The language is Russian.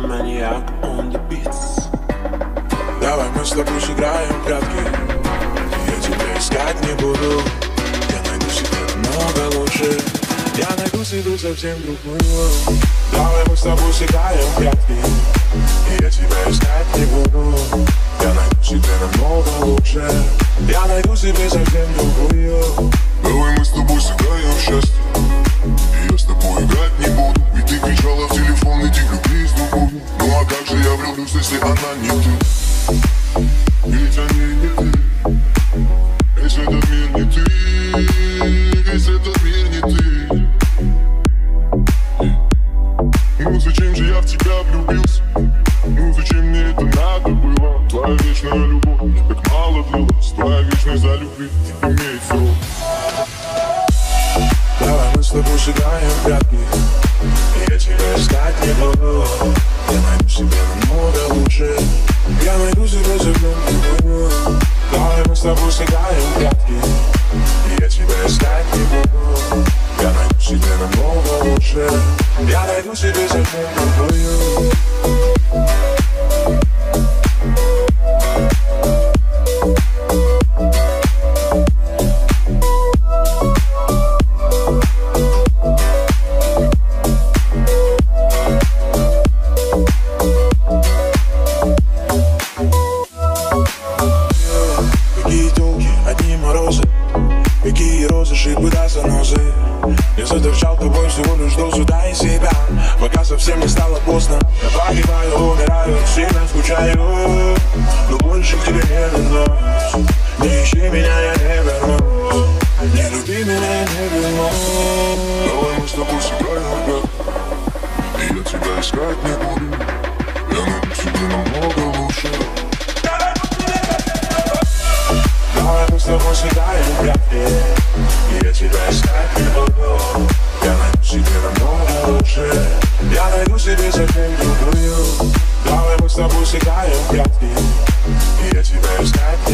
Maniac on the beats. Давай мы с тобой сыграем в прятки. Я тебя искать не буду. Я найду себе много лучше. Я найду себе совсем другую. Давай мы с тобой сыграем в прятки. Я тебя искать не буду. Я найду себе намного лучше. Я найду себе совсем другую. Давай мы с тобой сыграем в счастье. И я с тобой играть не буду. Ведь ты кричала в телефон, иди влюбись в другую. Ну а как же я влюблюсь, если она не ты? Ведь они не ты. Весь этот мир не ты. Весь этот мир не ты. Ну зачем же я в тебя влюбился? Ну зачем мне это надо было? Твоя вечная любовь, как мало длилась. Твоя вечная за любви имеет срок. Давай мы с тобой сыграем в прятки. Я тебя искать не буду. Я найду себе намного лучше. Я найду себе совсем другую. Давай мы с тобой сыграем в прятки. Я тебя искать не буду. Я найду себе намного лучше. Я найду себе совсем другую. Какие розы, шипы до занозы. Я задержал тобой всего лишь дозу, дай себя. Пока совсем не стало поздно. Я погибаю, умираю, сильно скучаю. Но больше к тебе не вернусь. Не ищи меня, я не вернусь. Не люби меня, я не вернусь. Давай мы с тобой сыграем в прятки. И я тебя искать не буду. Я найду себе намного лучше. Давай мы с тобой сыграем в прятки. Я тебя искать не буду. Я найду себе намного лучше. Я найду себе совсем другую. Давай мы с тобой сыграем в прятки. Я тебя искать